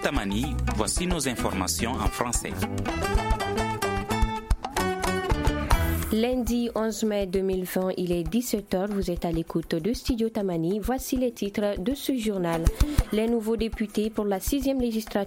Tamani, voici nos informations en français. Lundi 11 mai 2020, il est 17h, vous êtes à l'écoute de Studio Tamani. Voici les titres de ce journal. Les nouveaux députés pour la 6e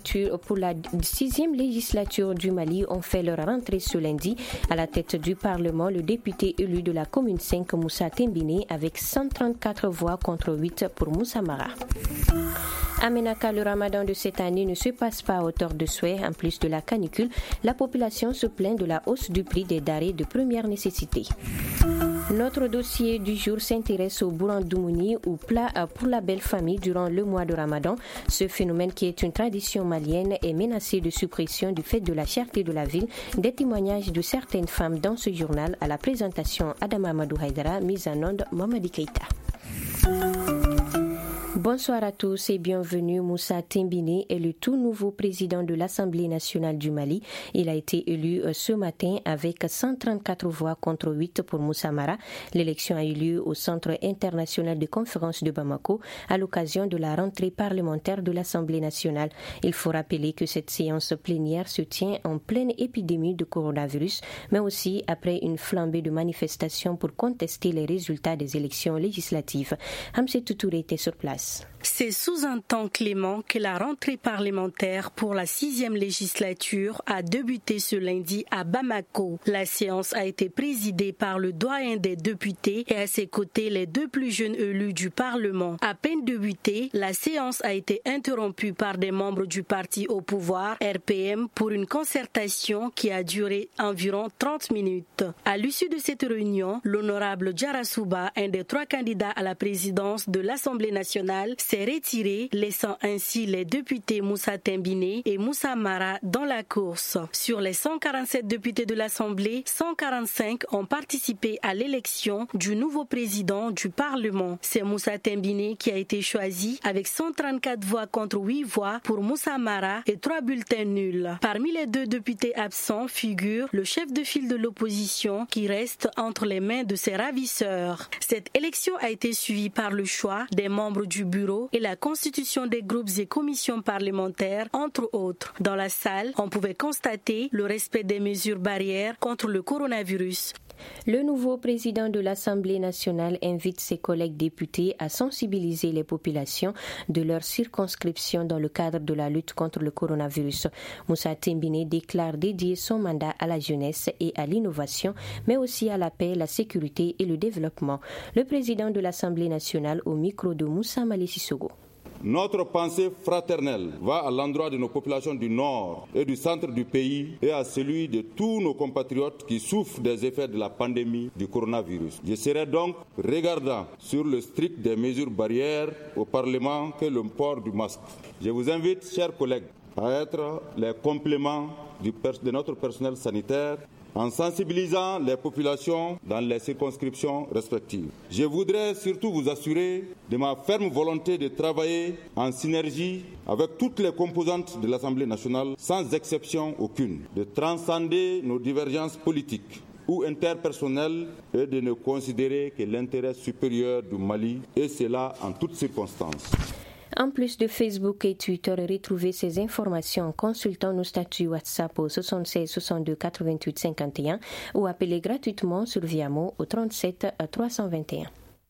législature du Mali ont fait leur rentrée ce lundi. À la tête du Parlement, le député élu de la commune 5, Moussa Tembine, avec 134 voix contre 8 pour Moussa Mara. À Ménaka, le ramadan de cette année ne se passe pas à hauteur de souhait. En plus de la canicule, la population se plaint de la hausse du prix des denrées de première nécessité. Notre dossier du jour s'intéresse au Bourandoumouni ou plat pour la belle famille durant le mois de Ramadan. Ce phénomène qui est une tradition malienne est menacé de suppression du fait de la cherté de la ville. Des témoignages de certaines femmes dans ce journal à la présentation Adama Amadou Haïdara, mise en onde Mamadi Keïta. Bonsoir à tous et bienvenue. Moussa Tembine est le tout nouveau président de l'Assemblée nationale du Mali. Il a été élu ce matin avec 134 voix contre 8 pour Moussa Mara. L'élection a eu lieu au Centre international de conférence de Bamako à l'occasion de la rentrée parlementaire de l'Assemblée nationale. Il faut rappeler que cette séance plénière se tient en pleine épidémie de coronavirus, mais aussi après une flambée de manifestations pour contester les résultats des élections législatives. Hamsetou Touré était sur place. C'est sous un temps clément que la rentrée parlementaire pour la 6e législature a débuté ce lundi à Bamako. La séance a été présidée par le doyen des députés et à ses côtés les deux plus jeunes élus du Parlement. À peine débutée, la séance a été interrompue par des membres du parti au pouvoir, RPM, pour une concertation qui a duré environ 30 minutes. À l'issue de cette réunion, l'honorable Djarasouba, un des 3 candidats à la présidence de l'Assemblée nationale, s'est retiré, laissant ainsi les députés Moussa Tembine et Moussa Mara dans la course. Sur les 147 députés de l'Assemblée, 145 ont participé à l'élection du nouveau président du Parlement. C'est Moussa Tembine qui a été choisi avec 134 voix contre 8 voix pour Moussa Mara et 3 bulletins nuls. Parmi les 2 députés absents figure le chef de file de l'opposition qui reste entre les mains de ses ravisseurs. Cette élection a été suivie par le choix des membres du bureau et la constitution des groupes et commissions parlementaires, entre autres. Dans la salle, on pouvait constater le respect des mesures barrières contre le coronavirus. Le nouveau président de l'Assemblée nationale invite ses collègues députés à sensibiliser les populations de leur circonscription dans le cadre de la lutte contre le coronavirus. Moussa Tembine déclare dédier son mandat à la jeunesse et à l'innovation, mais aussi à la paix, la sécurité et le développement. Le président de l'Assemblée nationale au micro de Moussa Malé-Sissogo. Notre pensée fraternelle va à l'endroit de nos populations du nord et du centre du pays et à celui de tous nos compatriotes qui souffrent des effets de la pandémie du coronavirus. Je serai donc regardant sur le strict des mesures barrières au Parlement que le port du masque. Je vous invite, chers collègues, à être les compléments de notre personnel sanitaire en sensibilisant les populations dans les circonscriptions respectives. Je voudrais surtout vous assurer de ma ferme volonté de travailler en synergie avec toutes les composantes de l'Assemblée nationale, sans exception aucune, de transcender nos divergences politiques ou interpersonnelles et de ne considérer que l'intérêt supérieur du Mali, et cela en toutes circonstances. En plus de Facebook et Twitter, retrouvez ces informations en consultant nos statuts WhatsApp au 76 62 88 51 ou appelez gratuitement sur Viamo au 37 321.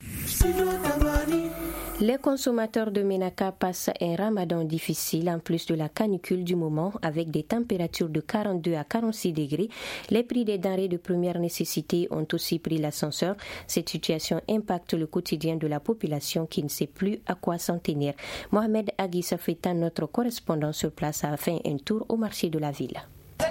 Les consommateurs de Ménaka passent un ramadan difficile en plus de la canicule du moment avec des températures de 42 à 46 degrés. Les prix des denrées de première nécessité ont aussi pris l'ascenseur. Cette situation impacte le quotidien de la population qui ne sait plus à quoi s'en tenir. Mohamed Agui Safetan, notre correspondant sur place, a fait un tour au marché de la ville.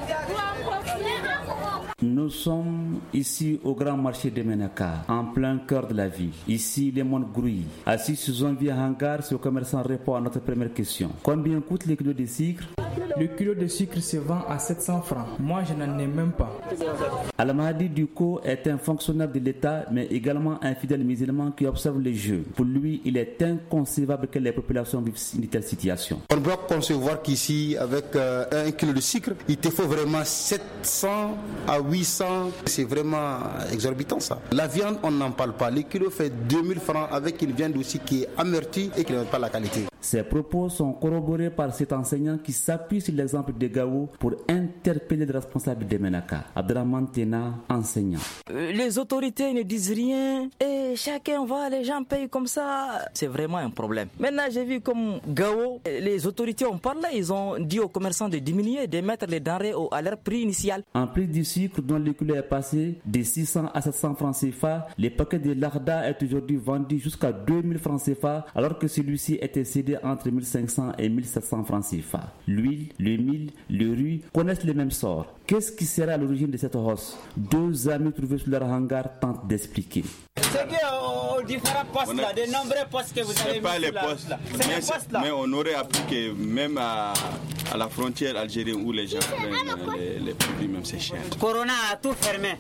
Nous sommes ici au grand marché de Ménaka, en plein cœur de la ville. Ici, les monde grouillent. Assis sur un vieux hangar, ce commerçant répond à notre première question. Combien coûte les kilos de sucre? Le kilo de sucre se vend à 700 francs. Moi, je n'en ai même pas. Al-Mahdi Duko est un fonctionnaire de l'État, mais également un fidèle musulman qui observe les jeux. Pour lui, il est inconcevable que les populations vivent une telle situation. On doit concevoir qu'ici, avec 1 kilo de sucre, il te faut vraiment 700 à 800. C'est vraiment exorbitant ça. La viande, on n'en parle pas. Le kilo fait 2000 francs avec une viande aussi qui est amertie et qui n'a pas la qualité. Ces propos sont corroborés par cet enseignant qui s'appuie sur l'exemple de Gao pour interpeller les responsables des Menaka. Abdraman Tena, enseignant. Les autorités ne disent rien et chacun va, les gens payent comme ça. C'est vraiment un problème. Maintenant, j'ai vu comme Gao, les autorités ont parlé, ils ont dit aux commerçants de diminuer, de mettre les denrées à leur prix initial. En prix du sucre dont le kilo est passé de 600 à 700 francs CFA, le paquet de Larda est aujourd'hui vendu jusqu'à 2000 francs CFA alors que celui-ci était cédé entre 1500 et 1700 francs CFA. L'huile, le mil, le riz connaissent les mêmes sorts. Qu'est-ce qui sera à l'origine de cette hausse? Deux amis trouvés sur leur hangar tentent d'expliquer. C'est aux différents postes là, de nombreux postes que vous avez mis pas les postes, mais on aurait appris que même à la frontière algérienne où les gens prennent les produits, même c'est cher. Corona a tout fermé.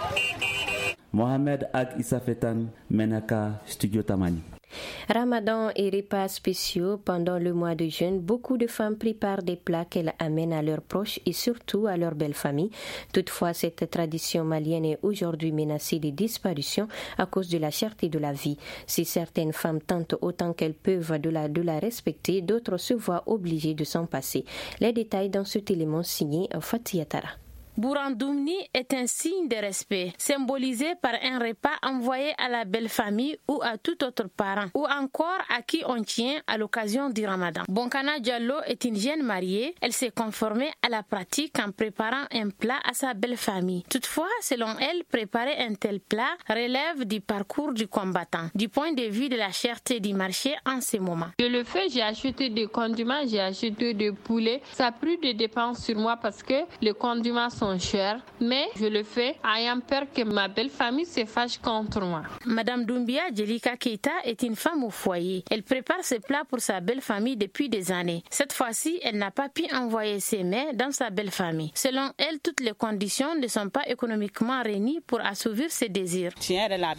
Mohamed Ag Issafetan, Menaka, Studio Tamani. Ramadan et repas spéciaux pendant le mois de jeûne, beaucoup de femmes préparent des plats qu'elles amènent à leurs proches et surtout à leur belle famille. Toutefois, cette tradition malienne est aujourd'hui menacée de disparition à cause de la cherté de la vie. Si certaines femmes tentent autant qu'elles peuvent de la respecter, d'autres se voient obligées de s'en passer. Les détails dans cet élément signé Fatia Tara. Burandoumni est un signe de respect, symbolisé par un repas envoyé à la belle famille ou à tout autre parent, ou encore à qui on tient à l'occasion du Ramadan. Bonkana Diallo est une jeune mariée. Elle s'est conformée à la pratique en préparant un plat à sa belle famille. Toutefois, selon elle, préparer un tel plat relève du parcours du combattant, du point de vue de la cherté du marché en ce moment. Je le fais, j'ai acheté des condiments, j'ai acheté des poulets. Ça a pris des dépenses sur moi parce que les condiments sont chers, mais je le fais ayant peur que ma belle famille se fâche contre moi. Madame Doumbia Djelika Keita est une femme au foyer. Elle prépare ses plats pour sa belle famille depuis des années. Cette fois-ci, elle n'a pas pu envoyer ses mets dans sa belle famille. Selon elle, toutes les conditions ne sont pas économiquement réunies pour assouvir ses désirs. C'est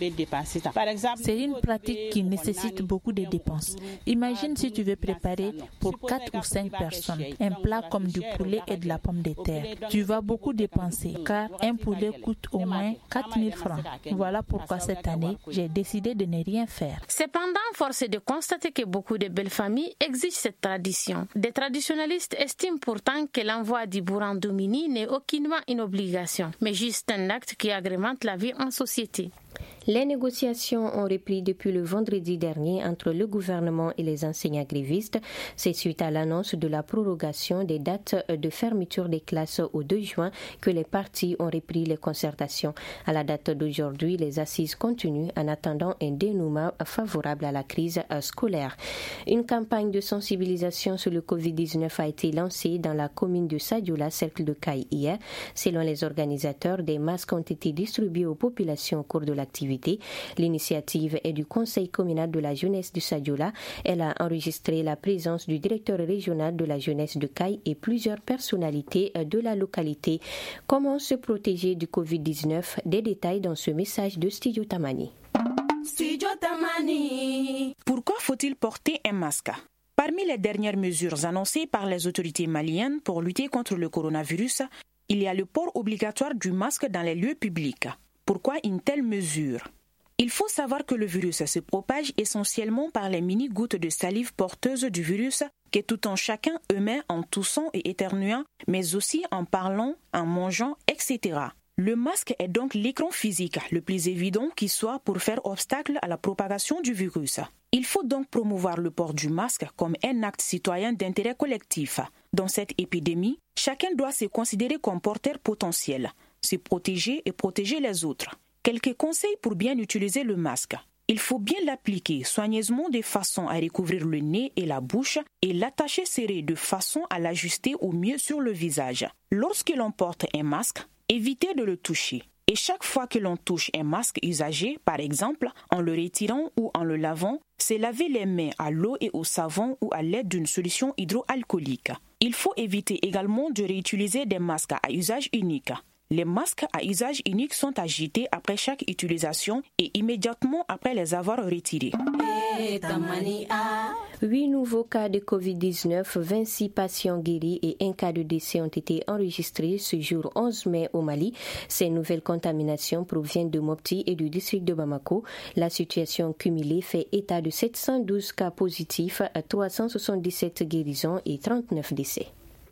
une pratique qui nécessite beaucoup de dépenses. Imagine si tu veux préparer pour 4 ou 5 personnes un plat comme du poulet et de la pomme de terre. Tu vas beaucoup dépenser car un poulet coûte au moins 4 000 francs. Voilà pourquoi cette année, j'ai décidé de ne rien faire. Cependant, force est de constater que beaucoup de belles familles exigent cette tradition. Des traditionalistes estiment pourtant que l'envoi du Burandoumni n'est aucunement une obligation, mais juste un acte qui agrémente la vie en société. Les négociations ont repris depuis le vendredi dernier entre le gouvernement et les enseignants grévistes. C'est suite à l'annonce de la prorogation des dates de fermeture des classes au 2 juin que les partis ont repris les concertations. À la date d'aujourd'hui, les assises continuent en attendant un dénouement favorable à la crise scolaire. Une campagne de sensibilisation sur le Covid-19 a été lancée dans la commune de Sadiola, cercle de Caille hier. Selon les organisateurs, des masques ont été distribués aux populations au cours de l'activité. L'initiative est du Conseil communal de la jeunesse du Sadiola. Elle a enregistré la présence du directeur régional de la jeunesse de Caille et plusieurs personnalités de la localité. Comment se protéger du Covid-19? Des détails dans ce message de Studio Tamani. Studio Tamani. Pourquoi faut-il porter un masque? Parmi les dernières mesures annoncées par les autorités maliennes pour lutter contre le coronavirus, il y a le port obligatoire du masque dans les lieux publics. Pourquoi une telle mesure? Il faut savoir que le virus se propage essentiellement par les mini-gouttes de salive porteuses du virus que tout un chacun émet en toussant et éternuant, mais aussi en parlant, en mangeant, etc. Le masque est donc l'écran physique le plus évident qui soit pour faire obstacle à la propagation du virus. Il faut donc promouvoir le port du masque comme un acte citoyen d'intérêt collectif. Dans cette épidémie, chacun doit se considérer comme porteur potentiel, se protéger et protéger les autres. Quelques conseils pour bien utiliser le masque. Il faut bien l'appliquer soigneusement de façon à recouvrir le nez et la bouche et l'attacher serré de façon à l'ajuster au mieux sur le visage. Lorsque l'on porte un masque, évitez de le toucher. Et chaque fois que l'on touche un masque usagé, par exemple, en le retirant ou en le lavant, c'est laver les mains à l'eau et au savon ou à l'aide d'une solution hydroalcoolique. Il faut éviter également de réutiliser des masques à usage unique. Les masques à usage unique sont à jeter après chaque utilisation et immédiatement après les avoir retirés. 8 nouveaux cas de Covid-19, 26 patients guéris et un cas de décès ont été enregistrés ce jour 11 mai au Mali. Ces nouvelles contaminations proviennent de Mopti et du district de Bamako. La situation cumulée fait état de 712 cas positifs, 377 guérisons et 39 décès.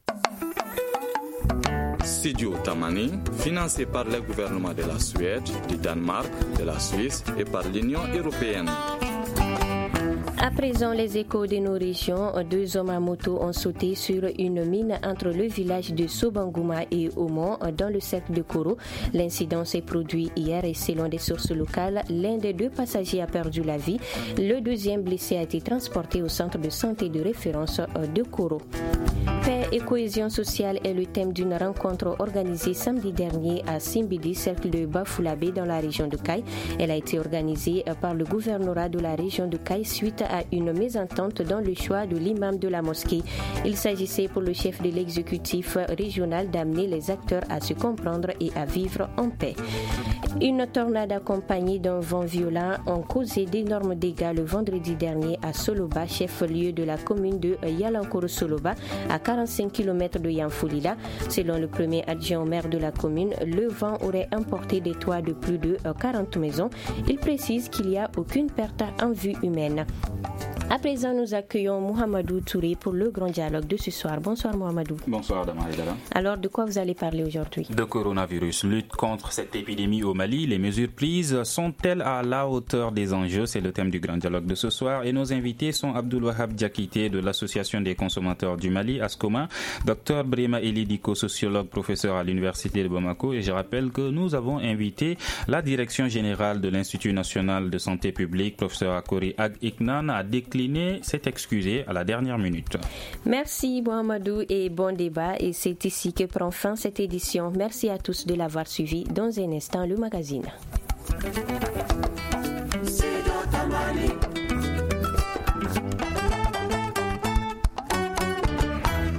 Studio Tamani, financé par le gouvernement de la Suède, du Danemark, de la Suisse et par l'Union européenne. À présent, les échos de nos régions, 2 hommes à moto ont sauté sur une mine entre le village de Sobangouma et Aumont dans le cercle de Koro. L'incident s'est produit hier et selon des sources locales, l'un des 2 passagers a perdu la vie. Le 2e blessé a été transporté au centre de santé de référence de Koro. Paix et cohésion sociale est le thème d'une rencontre organisée samedi dernier à Simbidi, cercle de Bafoulabé dans la région de Caille. Elle a été organisée par le gouvernorat de la région de Caille suite à une mésentente dans le choix de l'imam de la mosquée. Il s'agissait pour le chef de l'exécutif régional d'amener les acteurs à se comprendre et à vivre en paix. Une tornade accompagnée d'un vent violent a causé d'énormes dégâts le vendredi dernier à Soloba, chef-lieu de la commune de Yalankoro-Soloba, à 45 km de Yanfoulila. Selon le premier adjoint au maire de la commune, le vent aurait emporté des toits de plus de 40 maisons. Il précise qu'il n'y a aucune perte en vue humaine. À présent, nous accueillons Mohamedou Touré pour le grand dialogue de ce soir. Bonsoir Mohamedou. Bonsoir Adama Aïdara. Alors, de quoi vous allez parler aujourd'hui? De coronavirus. Lutte contre cette épidémie au Mali. Les mesures prises sont-elles à la hauteur des enjeux? C'est le thème du grand dialogue de ce soir. Et nos invités sont Abdoul Wahab Diakité de l'Association des consommateurs du Mali, ASCOMA, Dr Brema Elidiko, sociologue, professeur à l'Université de Bamako. Et je rappelle que nous avons invité la direction générale de l'Institut national de santé publique, professeur Akori Ag Iknan, à décliner s'est excusé à la dernière minute. Merci Mohamedou et bon débat. Et c'est ici que prend fin cette édition. Merci à tous de l'avoir suivi. Dans un instant, le magazine.